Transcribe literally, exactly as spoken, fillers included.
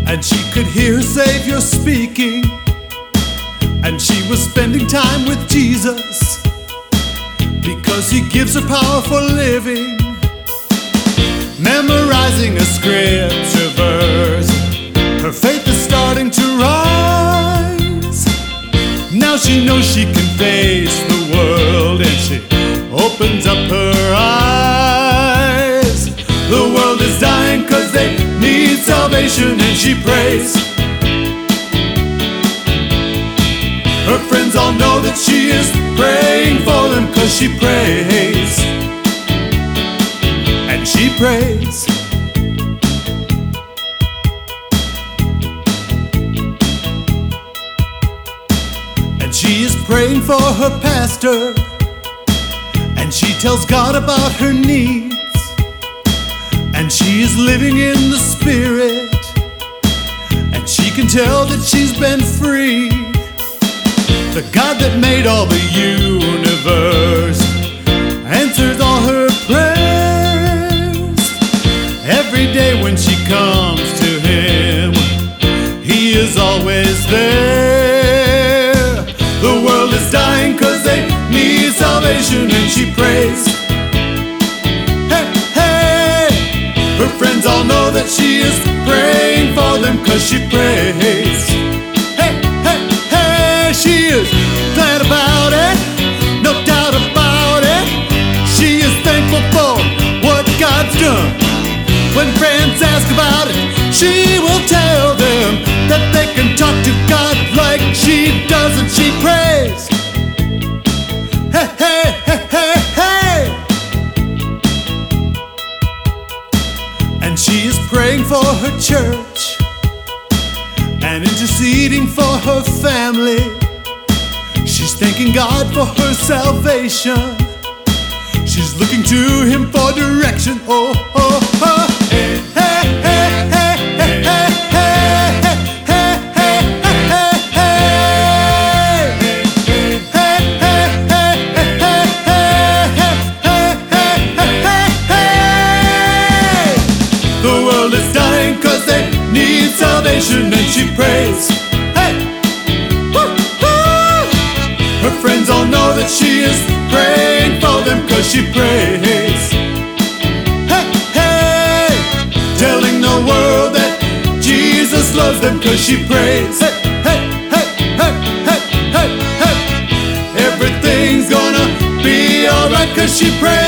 and she could hear her Savior speaking, and she was spending time with Jesus because he gives her power for living. Memorizing a scripture verse, her faith is starting to rise. Now she knows she can face the world, and she opens up her eyes. The world is dying cause they need salvation, and she prays. Her friends all know that she is praying for them cause she prays. And she prays. And she is praying for her pastor, and she tells God about her needs, and she is living in the Spirit, and she can tell that she's been freed. The God that made all the universe answers all her prayers. Every day when she comes to him, he is always there. The world is dying cause they need salvation, and she prays. Hey, hey. Her friends all know that she is praying for them cause she prays. Hey, hey, hey. She is glad about it, no doubt about it. She is thankful for what God's done. When friends ask about it, she will tell them that they can talk to God like she does, and she prays. Hey, hey, hey, hey, hey. And she is praying for her church and interceding for her family. She's thanking God for her salvation. She's looking to him for direction. Oh, oh, oh. Hey, hey, hey, hey, hey, hey, hey, hey, hey, hey, hey. The world is dying cause they need salvation, and she prays. Hey, woo, woo. Her friends all know that she is praying for them cause she prays. Hey, hey. Telling the world that Jesus loves them cause she prays. Hey, hey, hey, hey, hey, hey, hey. Everything's gonna be alright cause she prays.